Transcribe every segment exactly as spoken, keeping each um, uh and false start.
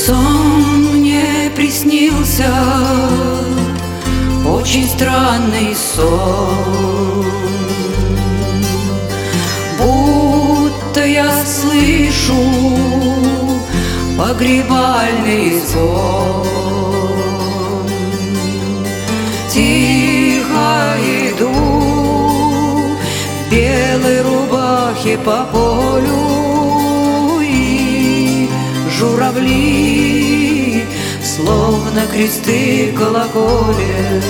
Сон мне приснился, очень странный сон, будто я слышу погребальный звон. Тихо иду в белой рубахе по полю, и журавли словно кресты колоколят.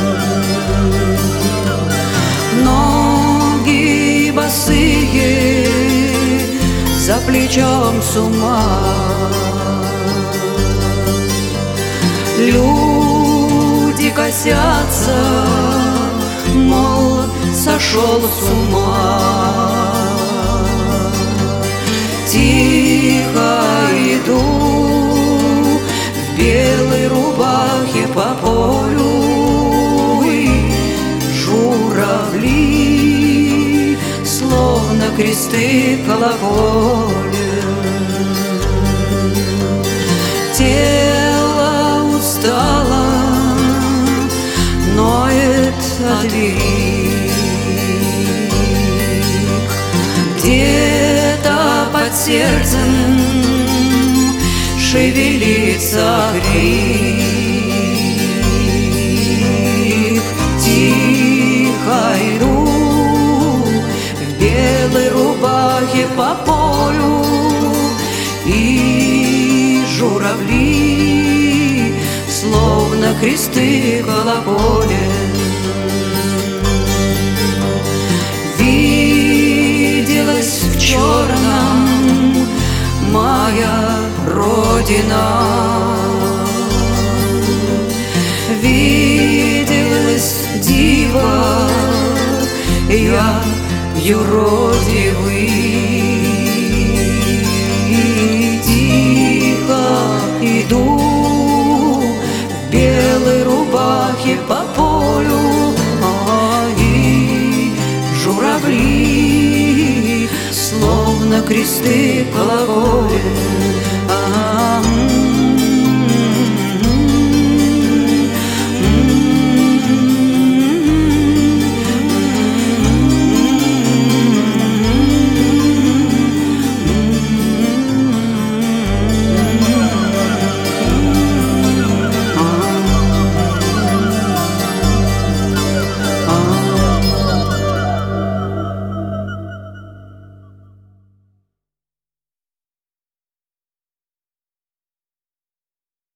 Ноги босые за плечом с ума, люди косятся, мол, сошел с ума. Тихо иду в белой рубахе по полю, и журавли словно кресты колоколят. Тело устало, ноет от верик, где-то под сердцем шевелится крик. Тихо иду в белой рубахе по полю, и журавли словно кресты колоколят. Виделась в черном моя Родина, виделась дива я юродивый. Тихо иду в белой рубахе по полю, а и журавли словно кресты колоколят.